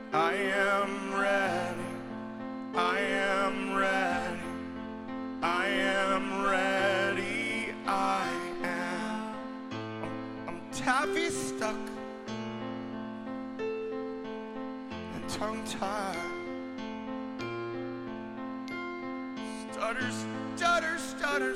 I am ready. I am ready. I am ready. I am. I'm taffy stuck and tongue-tied. Stutter, stutter, stutter.